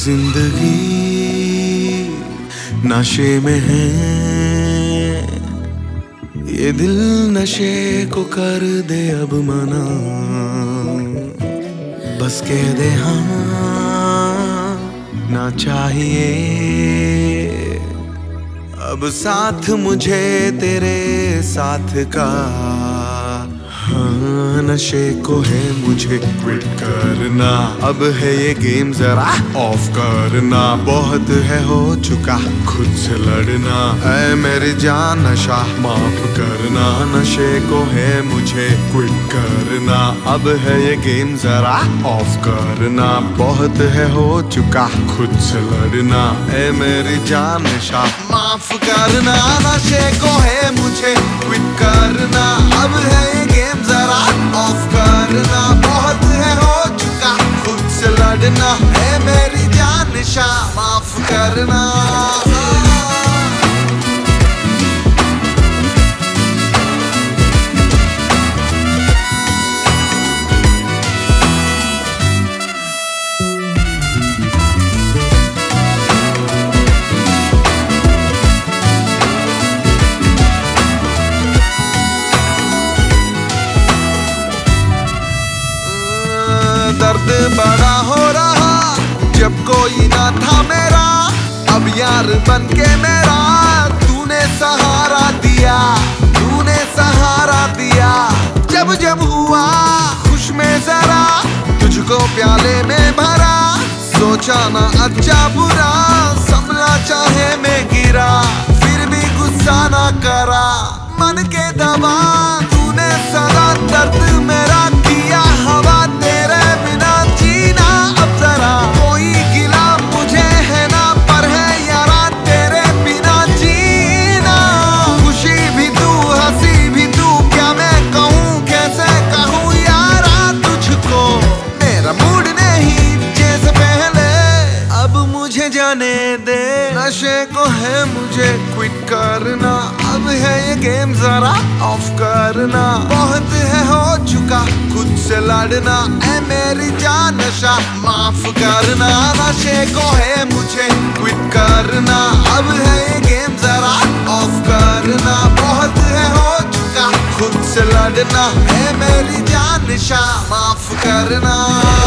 जिंदगी नशे में है, ये दिल नशे को कर दे अब मना। बस कह दे हाँ ना चाहिए, अब साथ मुझे तेरे साथ का। हाँ नशे को है मुझे क्विट करना, अब है ये गेम जरा ऑफ करना। बहुत है हो चुका खुद से लड़ना, ऐ मेरी जान नशा माफ करना। नशे को है मुझे क्विट करना, अब है ये गेम जरा ऑफ करना। बहुत है हो चुका खुद से लड़ना, ऐ मेरी जान नशा माफ करना। नशे को है मुझे क्विट करना, अब है ये गेम जरा ऑफ करना। बहुत है हो चुका खुद से लड़ना, है मेरी जान नशा माफ करना। दर्द बड़ा हो रहा जब कोई ना था मेरा, अब यार बन के मेरा तूने सहारा दिया, तूने सहारा दिया। जब जब हुआ खुश में जरा तुझको प्याले में भरा, सोचा ना अच्छा बुरा संभला चाहे मैं गिरा, फिर भी गुस्सा ना करा मन के दबा। तूने सारा दर्द मेरा किया हवा, तेरे बिना जीना अब जरा कोई गिला मुझे है ना, पर है यारा तेरे बिना जीना। खुशी भी तू हंसी भी तू, क्या मैं कहूँ कैसे कहूँ यारा तुझको। मेरा मूड नहीं जैसे पहले, अब मुझे जाने दे। नशे को है मुझे क्विट करना, अब है ये गेम जरा ऑफ करना। बहुत है हो चुका खुद से लड़ना, ऐ मेरी जान नशा माफ करना। नशे को है मुझे क्विट करना, अब है ये गेम जरा ऑफ करना। बहुत है हो चुका खुद से लड़ना, ऐ मेरी जान नशा माफ करना।